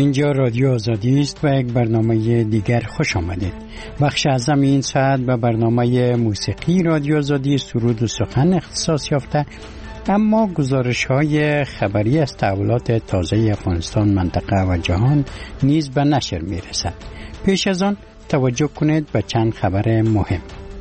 اینجا رادیو آزادی است و یک برنامه دیگر خوش آمدید. بخش اعظم این ساعت به برنامه موسیقی رادیو آزادی سرود و سخن اختصاص یافته، اما گزارش‌های خبری از تحولات تازه افغانستان، منطقه و جهان نیز به نشر می‌رسد. پیش از آن توجه کنید به چند خبر مهم.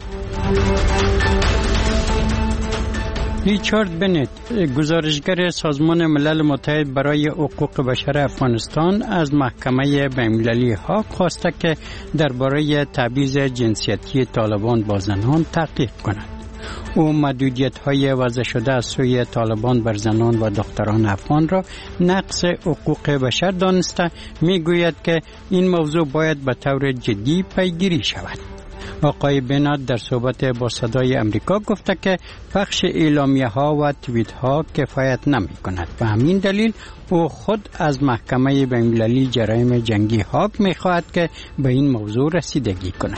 ریچارد بنت، گزارشگر سازمان ملل متحد برای حقوق بشر افغانستان، از محکمه بین‌المللی هاگ خواسته که درباره تبعیض جنسیتی طالبان با زنان تحقیق کند. او محدودیت‌های وضع شده از سوی طالبان بر زنان و دختران افغان را نقض حقوق بشر دانسته می‌گوید که این موضوع باید به طور جدی پیگیری شود. آقای بنات در صحبت با صدای امریکا گفته که پخش اعلامیه‌ها و توییت‌ها کفایت نمی‌کند. به همین دلیل او خود از محکمه بین‌المللی جرایم جنگی هاگ می‌خواهد که به این موضوع رسیدگی کند.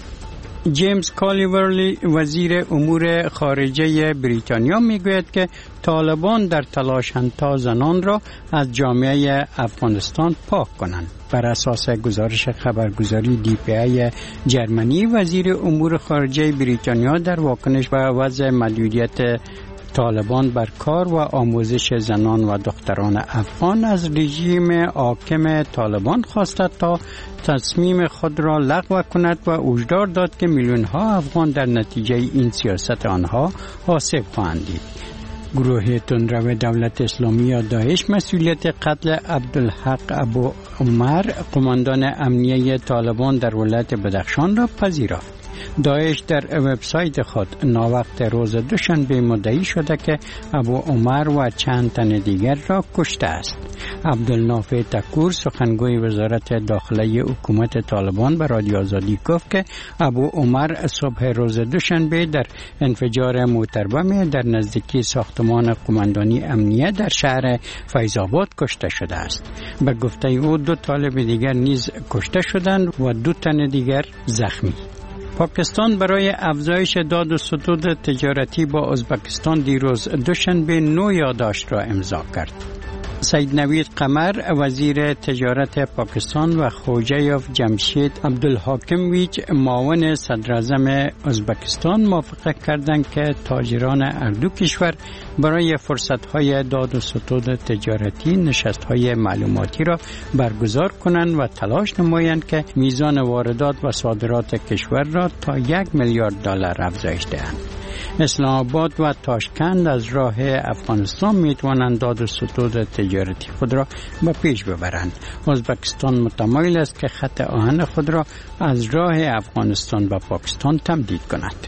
جیمز کالیورلی، وزیر امور خارجه بریتانیا، میگوید که طالبان در تلاشند تا زنان را از جامعه افغانستان پاک کنند. بر اساس گزارش خبرگزاری DPA جرمنی، وزیر امور خارجه بریتانیا در واکنش به وضع محدودیت طالبان بر کار و آموزش زنان و دختران افغان از رژیم حاکم طالبان خواسته تا تصمیم خود را لغو کند و هشدار داد که میلیون‌ها افغان در نتیجه این سیاست آنها آسیب خواهند دید. گروه تندرو دولت اسلامی یا داعش مسئولیت قتل عبدالحق ابو عمر، قماندان امنیه طالبان در ولایت بدخشان، را پذیرفت. داعش در وبسایت خود ناوقت روز دوشنبه مدعی شده که ابو عمر و چند تن دیگر را کشته است. عبدالنافع تکور، سخنگوی وزارت داخله حکومت طالبان، به رادیو آزادی گفت که ابو عمر صبح روز دوشنبه در انفجار موتربم در نزدیکی ساختمان قماندانی امنیه در شهر فیض‌آباد کشته شده است. به گفته او 2 طالب دیگر نیز کشته شدند و 2 تن دیگر زخمی. پاکستان برای افزایش داد و ستود تجارتی با ازبکستان دیروز دوشنبه نو یادداشت را امضا کرد. سید نوید قمر، وزیر تجارت پاکستان، و خوجایف جمشید عبدالحاکمویچ، معاون صدراعظم ازبکستان، موافقت کردند که تاجران هر دو کشور برای فرصت‌های داد و ستود تجارتی نشست‌های معلوماتی را برگزار کنند و تلاش نمایند که میزان واردات و صادرات کشور را تا $1 میلیارد افزایش دهند. اسلام آباد و تاشکند از راه افغانستان میتوانند داد و ستود تجارتی خود را به پیش ببرند. ازبکستان متمایل است که خط آهن خود را از راه افغانستان به پاکستان تمدید کند.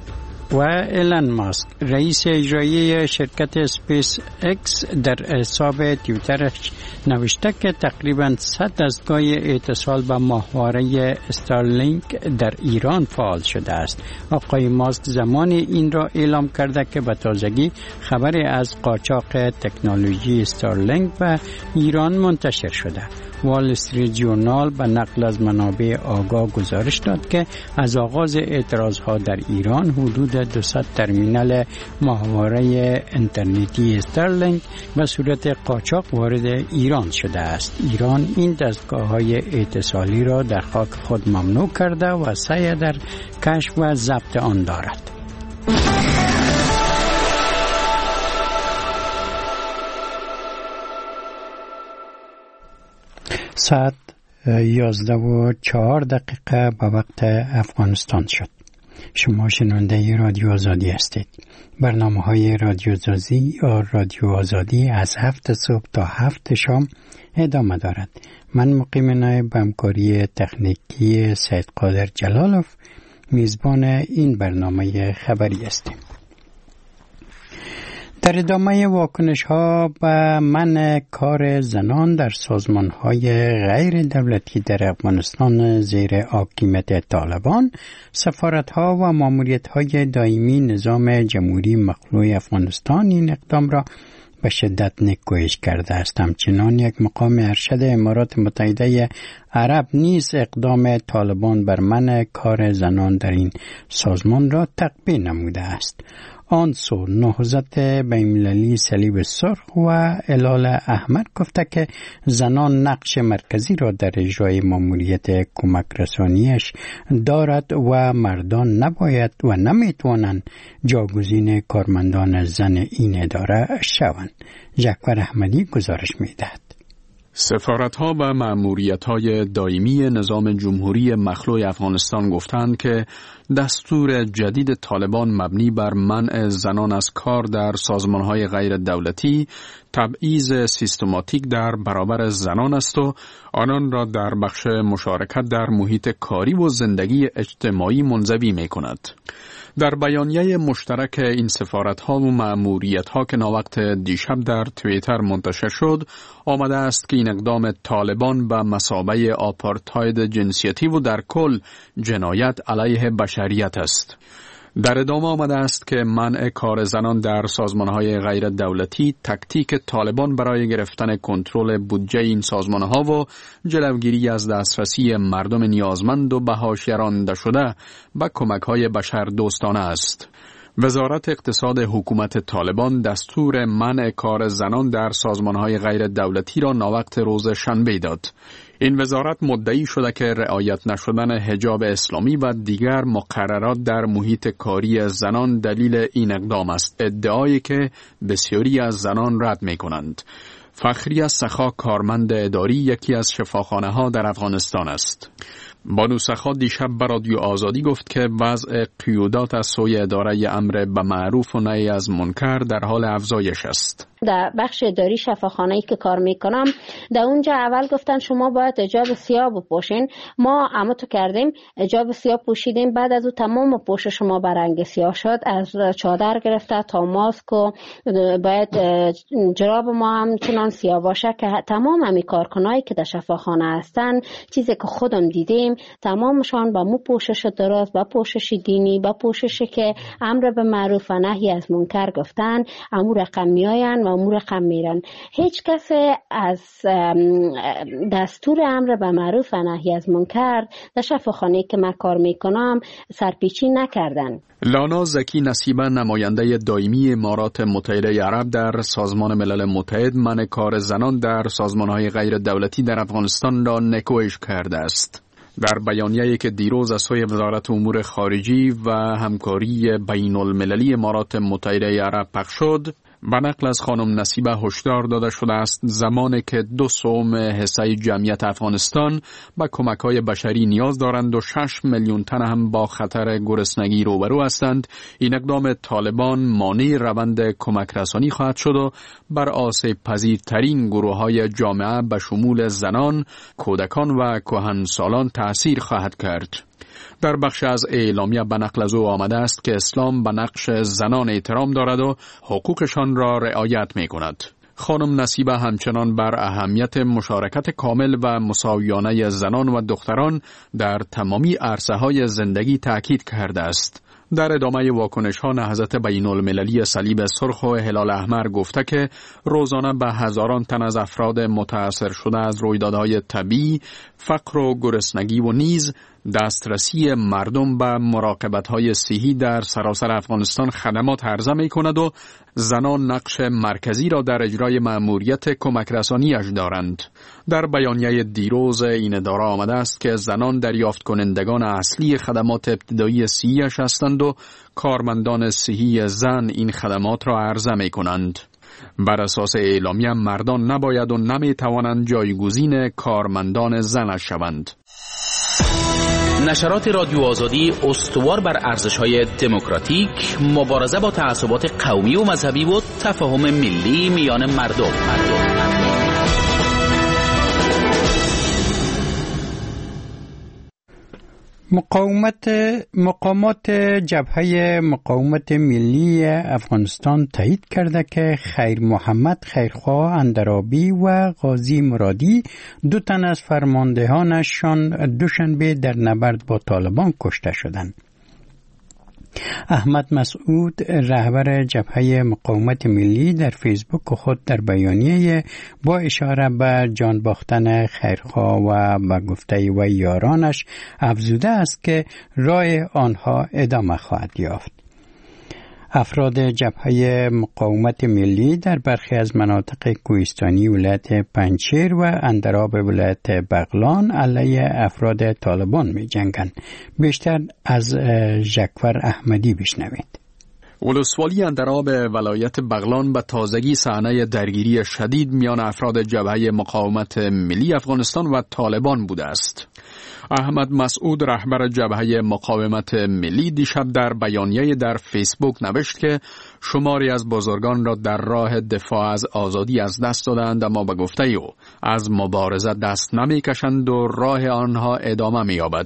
و ایلن ماسک، رئیس اجرایی شرکت اسپیس اکس، در حساب توییترش نوشته که تقریباً 100 دستگاه اتصال به ماهواره استارلینک در ایران فعال شده است. آقای ماسک زمانی این را اعلام کرده که به تازگی خبری از قاچاق تکنولوژی استارلینک به ایران منتشر شده. وال استریت جورنال به نقل از منابع آگاه گزارش داد که از آغاز اعتراضها در ایران حدود 200 ترمینال ماهواره اینترنتی استارلینک به صورت قاچاق وارد ایران شده است. ایران این دستگاه‌های اتصالی را در خاک خود ممنوع کرده و سعی در کشف و ضبط آن دارد. ساعت 11:04 به وقت افغانستان شد. شما شنونده رادیو آزادی هستید. برنامه‌های رادیو آزادی از 7 صبح تا 7 شام ادامه دارد. من مقیم نایب به همکاری تکنیکی سید قادر جلالوف میزبان این برنامه خبری هستیم. در ادامه واکنش‌ها به منع کار زنان در سازمان‌های غیر دولتی در افغانستان زیر حاکمیت طالبان، سفارت‌ها و ماموریت‌های دائمی نظام جمهوری مخلوع افغانستان این اقدام را به شدت نکوهش کرده است. همچنان یک مقام ارشد امارات متحده عرب نیز اقدام طالبان بر منع کار زنان در این سازمان را تقبیح نموده است. آنسو نهضت بین‌المللی صلیب سرخ و هلال احمر گفته که زنان نقش مرکزی را در اجرای ماموریت کمک رسانیش دارد و مردان نباید و نمیتوانند جاگزین کارمندان زن این اداره شوند. جعفر احمدی گزارش میدهد. سفارت‌ها و مأموریت‌های دائمی نظام جمهوری مخلوع افغانستان گفتند که دستور جدید طالبان مبنی بر منع زنان از کار در سازمان‌های غیر دولتی تبعیض سیستماتیک در برابر زنان است و آنان را در بخش مشارکت در محیط کاری و زندگی اجتماعی منزوی می‌کند. در بیانیه مشترک این سفارت‌ها و مأموریت‌ها که ناوقت دیشب در توییتر منتشر شد، آمده است که این اقدام طالبان به مثابه آپارتاید جنسیتی و در کل جنایت علیه بشریت است. در ادامه آمده است که منع کار زنان در سازمان‌های غیر دولتی تکتیک طالبان برای گرفتن کنترل بودجه این سازمان‌ها و جلوگیری از دسترسی مردم نیازمند و به حاشیه رانده شده به کمک‌های بشردوستانه است. وزارت اقتصاد حکومت طالبان دستور منع کار زنان در سازمان‌های غیر دولتی را ناوقت روز شنبه داد. این وزارت مدعی شده که رعایت نشدن حجاب اسلامی و دیگر مقررات در محیط کاری زنان دلیل این اقدام است، ادعایی که بسیاری از زنان رد می‌کنند. فخریه سخا کارمند اداری یکی از شفاخانه‌ها در افغانستان است. بانو سخا دیشب به رادیو آزادی گفت که وضع قیودات از سوی اداره امر به معروف و نهی از منکر در حال افزایش است. در بخش اداری شفاخانه‌ای که کار میکنم در اونجا اول گفتن شما باید حجاب سیاه بپوشین. ما عملتو کردیم، حجاب سیاه پوشیدیم، بعد از اون تمام پوشش ما به رنگ سیاه شد، از چادر گرفته تا ماسک و باید جراب ما هم چنان سیاه باشه که تمام همی کارکنایی که در شفاخانه هستن، چیزی که خودم دیدیم، تمامشان با مو پوشش درست، با پوشش دینی، با پوششی که امر به معروف و نهی از منکر گفتن، امور رقم میاین و امور رقم میرن. هیچ کس از دستور امر به معروف و نهی از منکر در شفاخانه که من کار میکنم سرپیچی نکردن. لانا زکی نصیبه نماینده دائمی امارات متحده عرب در سازمان ملل متحد منع کار زنان در سازمان‌های غیر دولتی در افغانستان را نکوهش کرده است. در بیانیه‌ای که دیروز از سوی وزارت امور خارجی و همکاری بین المللی امارات متحده عرب پخش شد، به نقل از خانم نصیبه هشدار داده شده است زمانی که 2/3 حصه جمعیت افغانستان به کمک‌های بشری نیاز دارند و 6 میلیون تن هم با خطر گرسنگی روبرو هستند، این اقدام طالبان مانع روند کمک رسانی خواهد شد و بر آسیب پذیرترین گروه‌های جامعه به شمول زنان، کودکان و کهنسالان تأثیر خواهد کرد. در بخش از اعلامیه به نقل از او آمده است که اسلام به نقش زنان احترام دارد و حقوقشان را رعایت می کند. خانم نصیبه همچنان بر اهمیت مشارکت کامل و مساویانه زنان و دختران در تمامی عرصه‌های زندگی تأکید کرده است. در ادامه واکنش‌ها نهضت بین‌المللی صلیب سرخ و هلال احمر گفته که روزانه به هزاران تن از افراد متاثر شده از رویدادهای طبیعی، فقر و گرسنگی و نیز دسترسی مردم به مراقبت‌های صحی در سراسر افغانستان خدمات عرضه می‌کند و زنان نقش مرکزی را در اجرای مأموریت کمک رسانی‌اش دارند. در بیانیه دیروز این اداره آمده است که زنان دریافت کنندگان اصلی خدمات ابتدایی صحی‌اش هستند و کارمندان صحی زن این خدمات را عرضه می‌کنند. بر اساس اعلامیه مردان نباید و نمی‌توانند جایگزین کارمندان زنش شوند. نشرات رادیو آزادی استوار بر ارزش‌های دموکراتیک، مبارزه با تعصبات قومی و مذهبی و تفاهم ملی میان مردم. مقامات جبهه مقاومت ملی افغانستان تایید کرده که خیر محمد خیرخواه اندرابی و غازی مرادی 2 تن از فرماندهانشان دوشنبه در نبرد با طالبان کشته شدند. احمد مسعود رهبر جبهه مقاومت ملی در فیسبوک خود در بیانیه با اشاره به جان باختن خیرخواه و به گفته و یارانش افزوده است که راه آنها ادامه خواهد یافت. افراد جبهه مقاومت ملی در برخی از مناطق کوهستانی ولایت پنجشیر و اندراب ولایت بغلان علیه افراد طالبان می جنگند. بیشتر از ژکور احمدی بشنوید. ولسوالی اندراب ولایت بغلان به تازگی صحنه درگیری شدید میان افراد جبهه مقاومت ملی افغانستان و طالبان بوده است. احمد مسعود رهبر جبهه مقاومت ملی دیشب در بیانیه در فیسبوک نوشت که شماری از بزرگان را در راه دفاع از آزادی از دست دادند، اما به گفته او از مبارزه دست نمی‌کشند و راه آنها ادامه می‌یابد.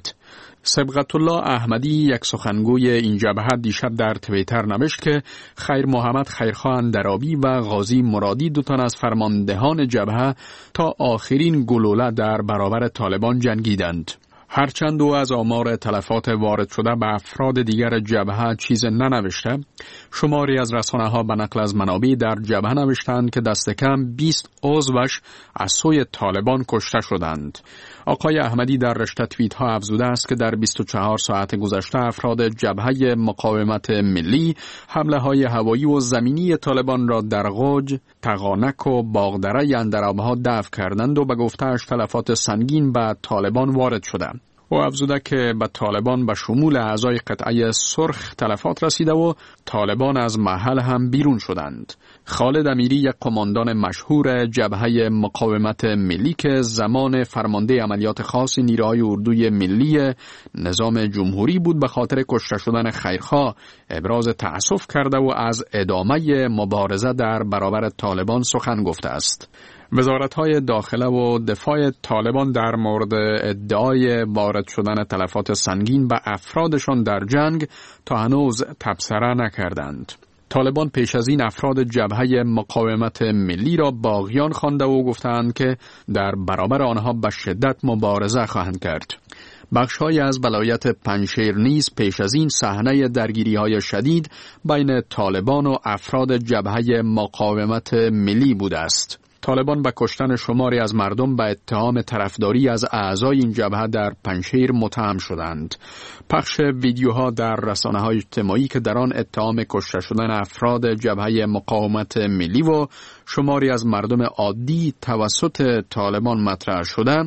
سبقت الله احمدی یک سخنگوی این جبهه دیشب در توییتر نوشت که خیر محمد خیرخواه اندرابی و غازی مرادی دو تن از فرماندهان جبهه تا آخرین گلوله در برابر طالبان جنگیدند. هرچند او از آمار تلفات وارد شده به افراد دیگر جبهه چیز ننوشته، شماری از رسانه‌ها به نقل از منابع در جبهه نوشتند که دست کم 20 عضوش از سوی طالبان کشته شدند. آقای احمدی در رشته توییت‌ها افزوده است که در 24 ساعت گذشته افراد جبهه مقاومت ملی حمله‌های هوایی و زمینی طالبان را در غوج، تغانک و باغدره اندرابها دفع کردند و به گفته‌اش تلفات سنگین به طالبان وارد شده. او افزوده که به طالبان به شمول اعضای قطعه سرخ تلفات رسیده و طالبان از محل هم بیرون شدند. خالد امیری یک قماندان مشهور جبهه مقاومت ملی که زمان فرمانده عملیات خاص نیروهای اردوی ملی نظام جمهوری بود به خاطر کشته شدن خیرخواه ابراز تأسف کرده و از ادامه مبارزه در برابر طالبان سخن گفته است. وزارت‌های داخله و دفاع طالبان در مورد ادعای وارد شدن تلفات سنگین به افرادشان در جنگ تا هنوز تبصره نکردند. طالبان پیش از این افراد جبهه مقاومت ملی را باغیان خوانده و گفتند که در برابر آنها به شدت مبارزه خواهند کرد. بخش‌های از ولایت پنجشیر نیز پیش از این صحنه درگیری‌های شدید بین طالبان و افراد جبهه مقاومت ملی بوده است. طالبان به کشتن شماری از مردم به اتهام طرفداری از اعضای این جبهه در پنجشیر متهم شدند. پخش ویدیوها در رسانه‌های اجتماعی که در آن اتهام کشته شدن افراد جبهه مقاومت ملی و شماری از مردم عادی توسط طالبان مطرح شده،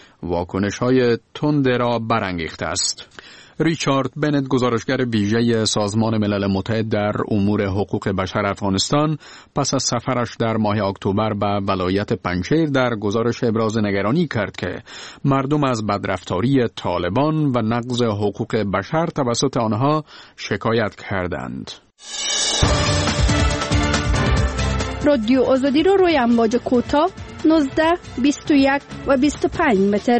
واکنش‌های تند را برانگیخته است. ریچارد بنت گزارشگر ویژه سازمان ملل متحد در امور حقوق بشر افغانستان پس از سفرش در ماه اکتبر به ولایت پنجشیر در گزارش ابراز نگرانی کرد که مردم از بدرفتاری طالبان و نقض حقوق بشر توسط آنها شکایت کردند. رادیو آزادی رو روی امواج کوتاه 19, 21 و 25 متر.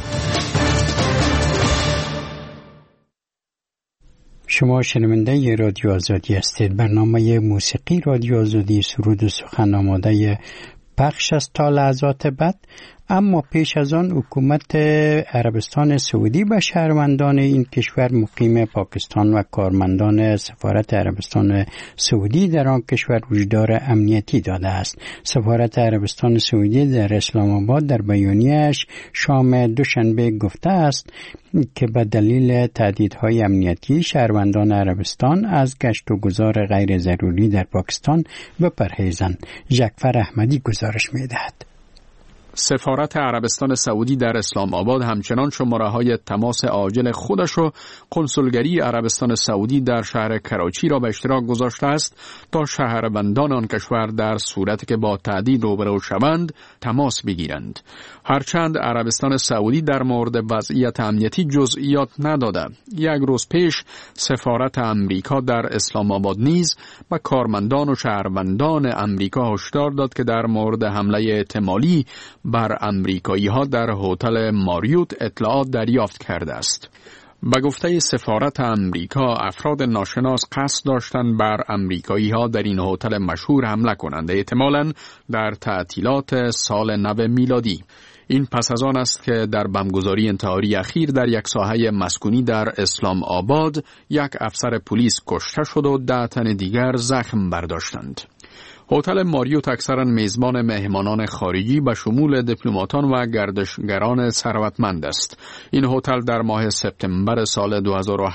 شما شنونده رادیو آزادی هستید. برنامه موسیقی رادیو آزادی سرود و سخن آماده پخش است تا لحظات بعد. اما پیش از آن حکومت عربستان سعودی به شهروندان این کشور مقیم پاکستان و کارمندان سفارت عربستان سعودی در آن کشور هشدار امنیتی داده است. سفارت عربستان سعودی در اسلام آباد در بیانیه‌اش شام دوشنبه گفته است که به دلیل تهدیدهای امنیتی شهروندان عربستان از گشت و گذار غیر ضروری در پاکستان بپرهیزند. ژکور احمدی گزارش می‌دهد. سفارت عربستان سعودی در اسلام آباد همچنان شماره‌های تماس عاجل خودش و کنسولگری عربستان سعودی در شهر کراچی را به اشتراک گذاشته است تا شهروندان آن کشور در صورتی که با تهدید روبرو شوند تماس بگیرند. هرچند عربستان سعودی در مورد وضعیت امنیتی جزئیات نداده، یک روز پیش سفارت امریکا در اسلام آباد نیز به کارمندان و شهروندان امریکا هشدار داد که در مورد حمله احتمالی بر امریکایی‌ها در هتل ماریوت اطلاعات دریافت کرده است. به گفته سفارت امریکا افراد ناشناس قصد داشتند بر امریکایی‌ها در این هتل مشهور حمله کنند، احتمالاً در تعطیلات سال نو میلادی. این پس از آن است که در بمبگذاری انتحاری اخیر در یک ساحه مسکونی در اسلام آباد یک افسر پلیس کشته شد و 10 تن دیگر زخم برداشتند. هتل ماریوت اکثرا میزبان مهمانان خارجی به شمول دیپلماتان و گردشگران ثروتمند است. این هتل در ماه سپتامبر سال